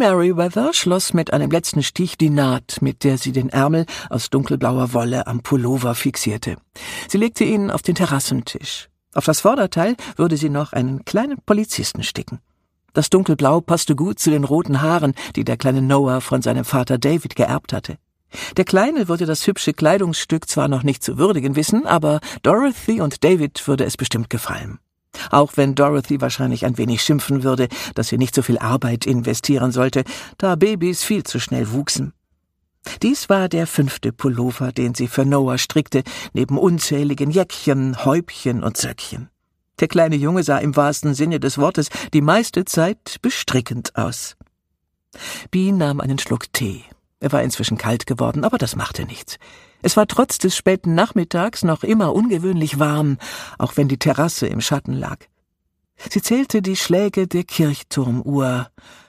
Merriweather schloss mit einem letzten Stich die Naht, mit der sie den Ärmel aus dunkelblauer Wolle am Pullover fixierte. Sie legte ihn auf den Terrassentisch. Auf das Vorderteil würde sie noch einen kleinen Polizisten sticken. Das Dunkelblau passte gut zu den roten Haaren, die der kleine Noah von seinem Vater David geerbt hatte. Der Kleine würde das hübsche Kleidungsstück zwar noch nicht zu würdigen wissen, aber Dorothy und David würde es bestimmt gefallen. Auch wenn Dorothy wahrscheinlich ein wenig schimpfen würde, dass sie nicht so viel Arbeit investieren sollte, da Babys viel zu schnell wuchsen. Dies war der 5. Pullover, den sie für Noah strickte, neben unzähligen Jäckchen, Häubchen und Söckchen. Der kleine Junge sah im wahrsten Sinne des Wortes die meiste Zeit bestrickend aus. Bee nahm einen Schluck Tee. Er war inzwischen kalt geworden, aber das machte nichts. Es war trotz des späten Nachmittags noch immer ungewöhnlich warm, auch wenn die Terrasse im Schatten lag. Sie zählte die Schläge der Kirchturmuhr.